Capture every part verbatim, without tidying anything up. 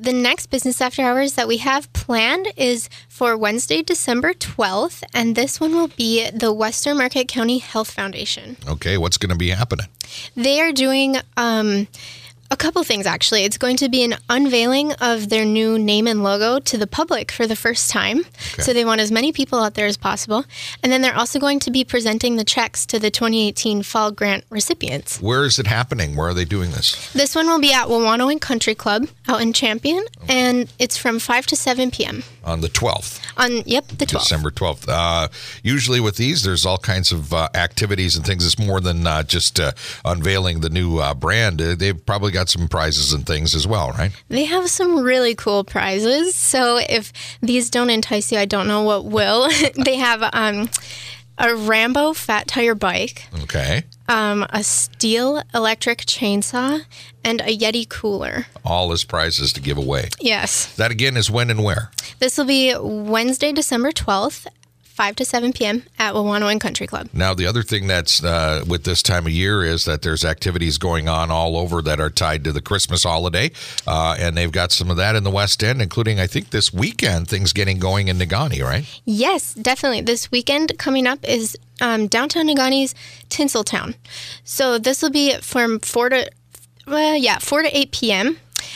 the next business after hours that we have planned is for Wednesday, December twelfth, and this one will be the Western Market County Health Foundation. Okay, what's going to be happening? They are doing um, a couple things, actually. It's going to be an unveiling of their new name and logo to the public for the first time. Okay. So they want as many people out there as possible. And then they're also going to be presenting the checks to the twenty eighteen Fall Grant recipients. Where is it happening? Where are they doing this? This one will be at Wawanoing Country Club out in Champion, and it's from five to seven p.m. On the twelfth. On, yep, the twelfth. December twelfth. Uh, usually with these, there's all kinds of uh, activities and things. It's more than uh, just uh, unveiling the new uh, brand. Uh, they've probably got some prizes and things as well, right? They have some really cool prizes. So if these don't entice you, I don't know what will. They have um, a Rambo fat tire bike. Okay. Um, a steel electric chainsaw, and a Yeti cooler. All as prizes to give away. Yes. That again is when and where? This will be Wednesday, December twelfth, five to seven p.m. at Wawanoing Country Club. Now, the other thing that's uh, with this time of year is that there's activities going on all over that are tied to the Christmas holiday, uh, and they've got some of that in the West End, including, I think, this weekend, things getting going in Negaunee, right? Yes, definitely. This weekend coming up is um, downtown Negaunee's Tinseltown. So this will be from four to, uh, yeah, four to eight p.m.,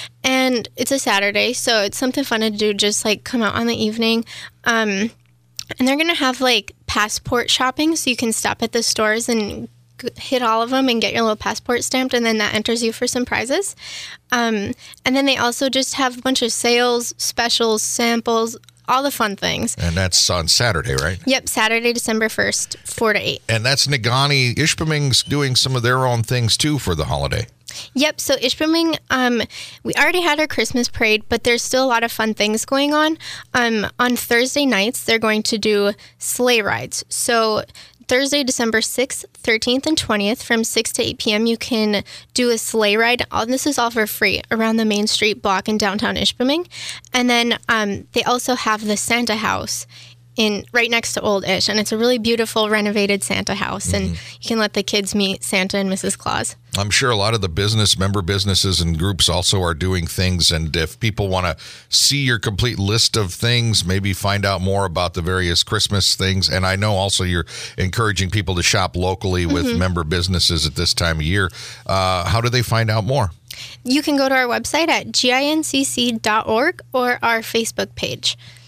and it's a Saturday, so it's something fun to do, just like come out on the evening. Um, and they're going to have like passport shopping, so you can stop at the stores and g- hit all of them and get your little passport stamped, and then that enters you for some prizes. Um, and then they also just have a bunch of sales, specials, samples, all the fun things. And that's on Saturday, right? Yep, Saturday, December first, four to eight. And that's Negaunee. Ishpeming's doing some of their own things, too, for the holiday. Yep, so Ishpeming, um, we already had our Christmas parade, but there's still a lot of fun things going on. Um, on Thursday nights, they're going to do sleigh rides. So Thursday, December sixth, thirteenth, and twentieth from six to eight p.m. you can do a sleigh ride. All this is all for free around the Main Street block in downtown Ishpeming. And then um, they also have the Santa house in right next to Old Ish, and it's a really beautiful renovated Santa house, and mm-hmm. you can let the kids meet Santa and Missus Claus. I'm sure a lot of the business member businesses and groups also are doing things, and if people want to see your complete list of things, maybe find out more about the various Christmas things, and I know also you're encouraging people to shop locally with mm-hmm. member businesses at this time of year. Uh, how do they find out more? You can go to our website at gincc dot org or our Facebook page.